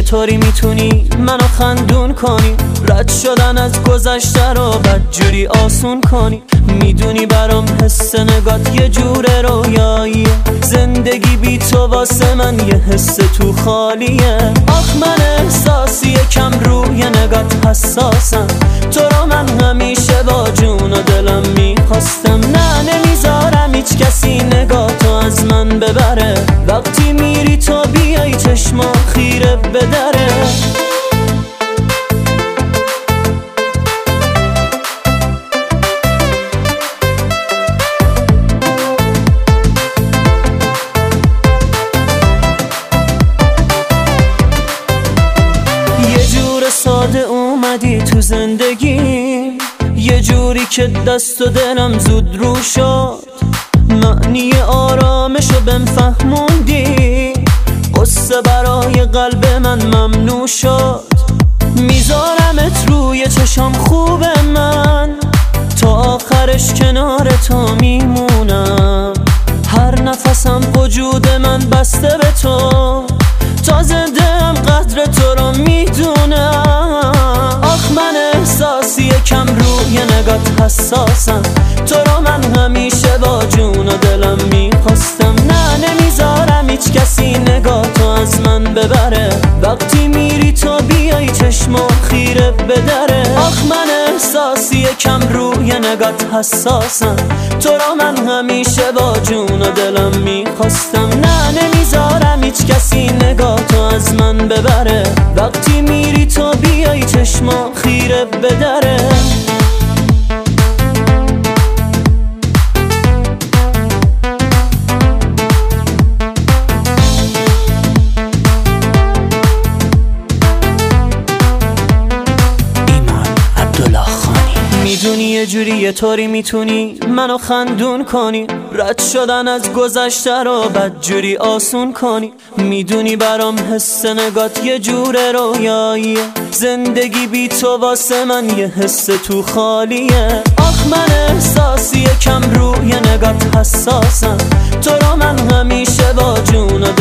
طوری میتونی منو خندون کنی؟ رد شدن از گذشته رو بدجوری آسون کنی. میدونی برام حس نگات یه جور رویاییه، زندگی بی تو واسه من یه حس تو خالیه. آخ من احساسی کم روی نگات حساسم، تو رو من همیشه با جون و دلم میخواستم. نه نمیذارم هیچ کسی نگاتو از من ببره، وقتی میری تو بیای چشما خیره بدره. ساده اومدی تو زندگیم، یه جوری که دست و دلم زود رو شد. معنی آرامشو بهم فهموندی، قصه برای قلب من ممنوع شد. میذارمت روی چشام خوبه من، تا آخرش کنار تو میمونم. هر نفسم وجود من بسته به تو، تا زنده‌ام قدر تو رو میدونم. آخ من احساسی کم روی نگات حساسم، تو رو من همیشه با جون و دلم میخواستم. نه نمیذارم هیچ کسی نگاتو از من ببره، وقتی میری تو بیای چشما خیره بدره. آخ من احساسی کم روی نگات حساسم، تو رو من همیشه با جون و دلم میخواستم. نه نمیذارم هیچ کسی نگاتو از من ببره، وقتی میری تو بیای چشما خیره بدره. میدونی یه جوری یه طوری میتونی منو خندون کنی؟ رد شدن از گذشته رو بدجوری آسون کنی. میدونی برام حس نگات یه جور رویاییه، زندگی بی تو واسه من یه حس تو خالیه. آخ من احساسی کم روی نگات حساسم، تو رو من همیشه با جون و